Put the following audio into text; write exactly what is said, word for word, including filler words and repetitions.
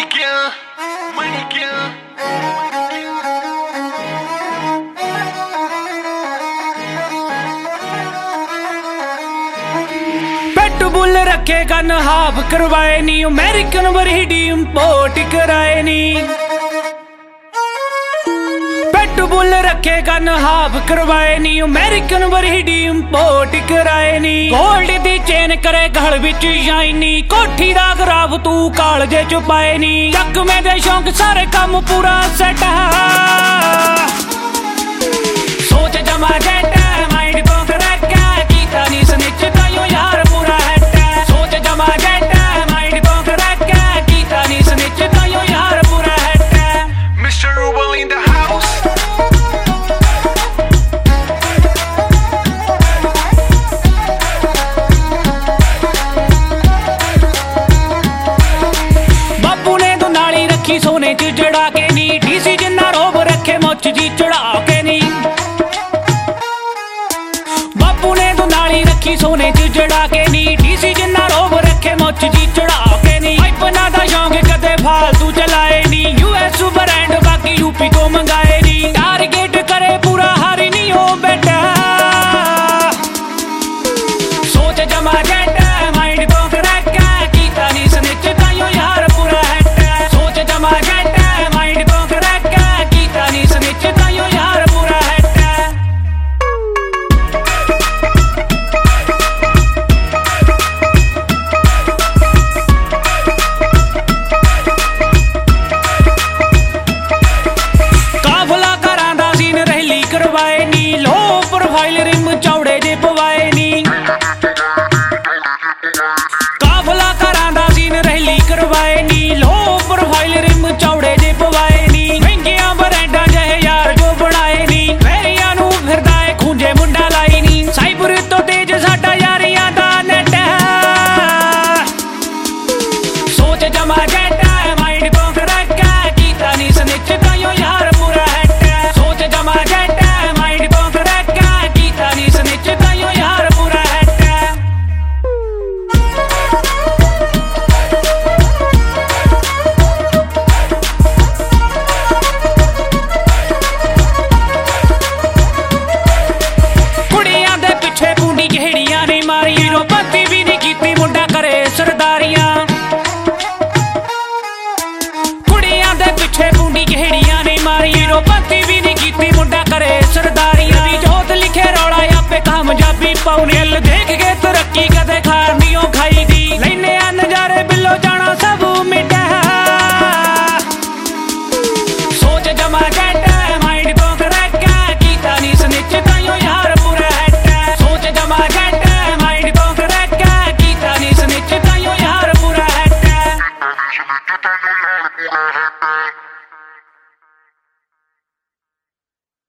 Maniquin, Maniquin. पेटबुल रखे gun half करवाए नी, American वरीडी import कराए नी। पेटबुल रखे गन हाफ करवाए नी, अमेरिकन वरीडी इंपोर्ट कराए नी। गोल्ड दी चेन करे गल विच शाइनी, कोठी दा खराब तू कालजे च पाए नी। चकमे दे शौक सारे काम पूरा सेट है, सोच जमा जेट माइंड को रखा कीता नी सनिच तायो यार पूरा हेट है। सोच जमा जेट माइंड को रखा कीता नी सनिच तायो यार पूरा हेट है। Mister Rubel in the house. बापू ने तो नाली रखी सोने च जड़ा के नी, डीसी जिन्ना रोब रखे मुच जी चढ़ा के नी। बापू ने तो नाली रखी सोने च जड़ा के नी, डीसी जिन्ना रोब रखे मुच जी चढ़ा के नी। पाइपना दा शौक कदे फालतू चलाए नी, यूएस ब्रांड बाकी यूपी को मंगाए नी। टारगेट करे पूरा हारी नी हो बेटा, सोच जमा जेट माइंड को रखा कीता नी सनिच तायो यार पूरा हेट है। सोच जमा जेट माइंड को रखा कीता नी सनिच तायो यार पूरा हेट है। काफला करां दा सीन रैली करवाए नी, लो प्रोफाइल रिम चौड़े जे पवाए नी। काफला करां दा सीन रैली करवाए नी, लो प्रोफाइल रिम चौड़े जे पवाए नी। महंगियां ब्रांडां जहे यार जो बनाए नी, वैरियां नू फिरदा ए खूंजे मुंडा लाई नी। साइबर तो तेज साडा यारियां दा नेट है, सोच जमा जेट माइंड को रखा कीता नी सनिच तायो यार पूरा हेट है। सोच जमा जेट माइंड को रखा कीता नी सनिच तायो यार पूरा हेट है। कुड़ियां दे पिछे पूंडी घेड़ियां नहीं मारी, हीरो भर्ती भी नहीं कीती मुंडा करे सरदारियां। कुड़ियां दे पिछे पूंडी घेड़ियां नहीं मारी, हीरो भर्ती भी नहीं कीती मुंडा करे सरदारियां। दी जोत लिखे रौला आपे कामयाबी पाउने, अल देख के तरक्की कदे खार नहीं ओ खाई दी। लैने आ नजारे बिलो जाना सब मिटा, सोच जमा जेट माइंड को रखा कीता नी सनिच तायो यार पूरा हेट है। सोच जमा जेट माइंड को रखा कीता नी सनिच तायो यार पूरा हेट है।